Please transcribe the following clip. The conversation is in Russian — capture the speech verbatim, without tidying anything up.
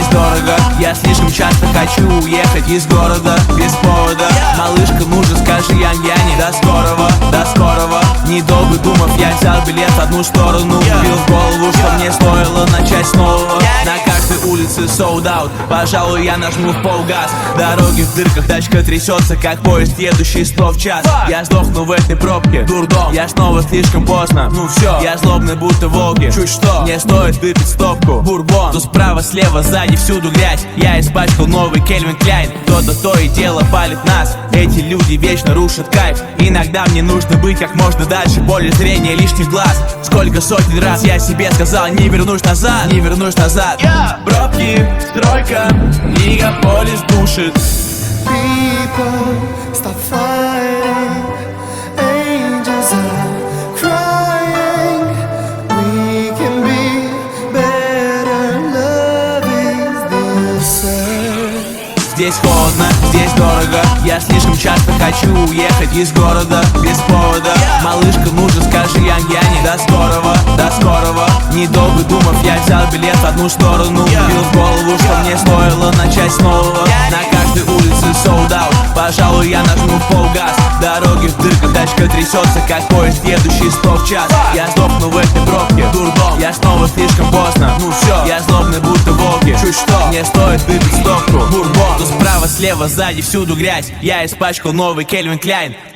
здесь дорого. Я слишком часто хочу уехать из города без повода. Малышка, ну же скажи Ян-Яне до скорого, до скорого. Недолго думав, я взял билет в одну сторону. Бил в голову, что мне стоило начать с нового. На каждой улице sold out, пожалуй, я нажму в полгаз. Дороги в дырках, тачка трясется, как поезд, едущий сто в час. Я сдохну в этой пробке, дурдом. Я снова слишком поздно, ну все. Я злобный, будто волки, чуть что. Мне стоит выпить стопку, бурбон. То справа, слева, сзади, всюду грязь. Я испачкал новый Кельвин Кляйн. Кто-то то и дело палит нас. Эти люди вечно рушат кайф. Иногда мне нужно быть как можно дальше. Поле зрения лишних глаз. Сколько сотен раз я себе сказал: не вернусь назад, не вернусь назад. yeah. Пробки, стройка, мегаполис душит. People stop fighting, angels are crying. We can be better, love is the answer. Здесь холодно, здесь дорого. Я слишком часто хочу уехать из города без повода. Малышка, ну же скажи Ян-Яне до скорого, до скорого. Недолго думав, я взял билет в одну сторону. Бил в голову, что мне стоило начать с нового. На каждой улице sold out, пожалуй, я нажму в полгаз. Дороги в дырках, тачка трясется, как поезд, едущий сто в час. Я сдохну в этой пробке, дурдом. Я снова слишком поздно, ну все. Я злобный, будто волки, чуть что. Мне стоит выпить стопку, бурбон. То справа, слева, сзади, всюду грязь. Я испачкал новый Кельвин Кляйн.